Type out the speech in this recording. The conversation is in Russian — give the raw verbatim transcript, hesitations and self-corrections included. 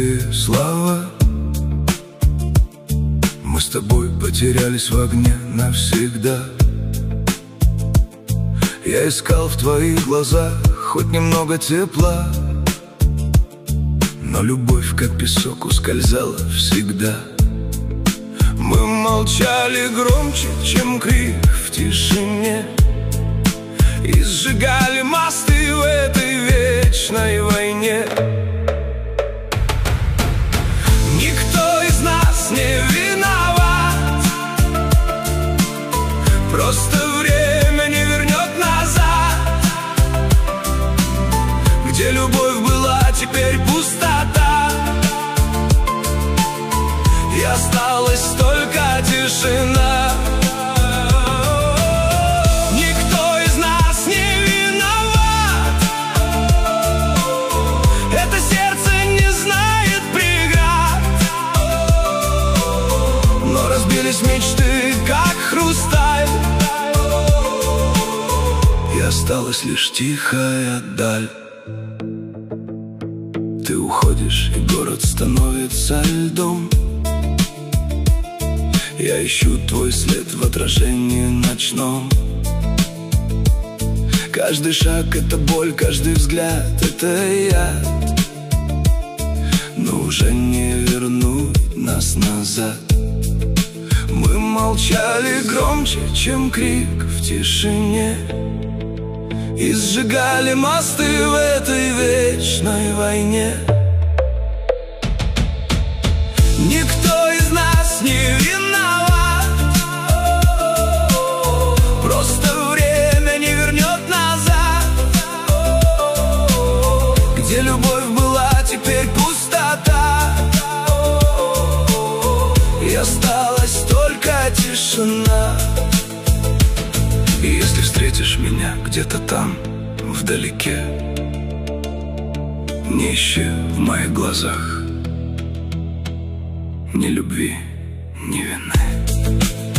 пустые слова. Мы с тобой потерялись в огне навсегда. Я искал в твоих глазах хоть немного тепла, но любовь, как песок, ускользала всегда. Мы молчали громче, чем крик в тишине, и сжигали мосты в этой вечной войне. Никто из нас не виноват, просто время не вернет назад. Где любовь была, теперь пустота, и осталась только тишина. Никто из нас не виноват, это сердце не знает преград, но разбились мечты, как хрусталь, и осталась лишь тихая даль. Ты уходишь, и город становится льдом. Я ищу твой след в отражении ночном. Каждый шаг — это боль, каждый взгляд — это яд, но уже не вернуть нас назад. Мы молчали громче, чем крик в тишине, и сжигали мосты в этой вечной войне. Никто из нас не виноват, просто время не вернет назад. Где любовь была, теперь пустота, и осталась только тишина. И если встретишь меня где-то там, вдалеке, не ищи в моих глазах ни любви, ни вины.